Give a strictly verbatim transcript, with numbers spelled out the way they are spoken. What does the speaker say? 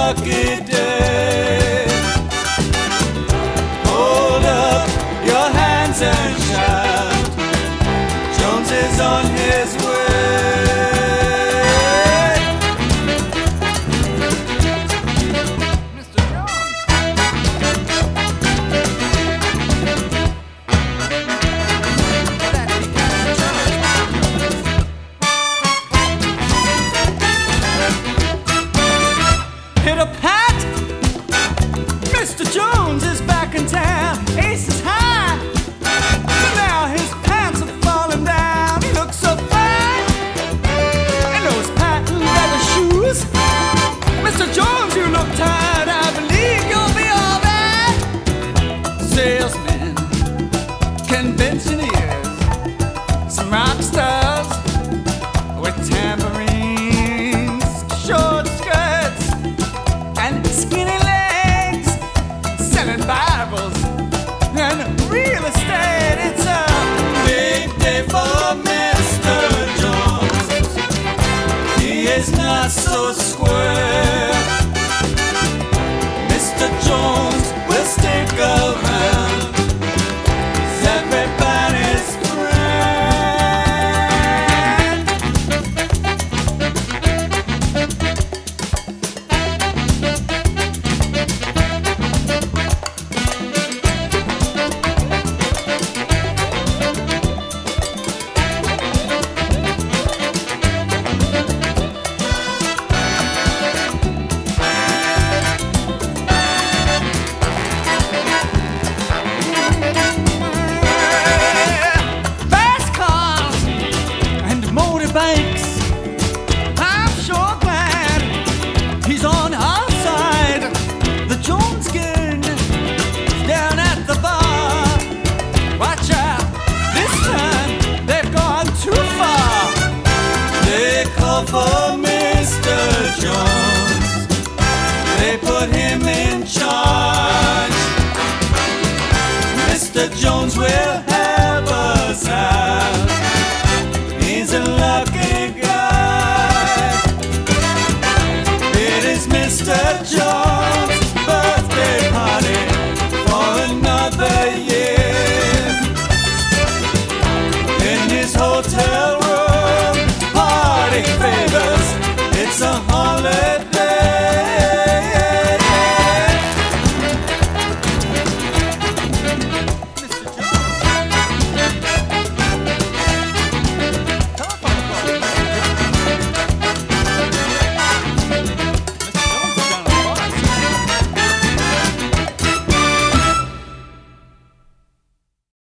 lucky day. Hold up your hands and shout, Jones is on his way. Mister Jones. Hit a pat! Mister Jones is back in town. Ace is high. Now his pants are falling down. He looks so fine in those patent leather shoes. Mister Jones, you look tired. I believe you'll be all right. Salesmen, conventioneers, some rock stars with tambourines, short skirts, and skinny legs, selling Bibles and real estate. It's a big day for Mister Jones. He is not so square. Mister Jones will stick around. He's everybody's friend. Fast cars and motorbikes. I'm sure glad he's on our side. The Jones gang is down at the bar. Watch out, this time they've gone too far. They call for Mister Jones. They put him in charge. Mister Jones will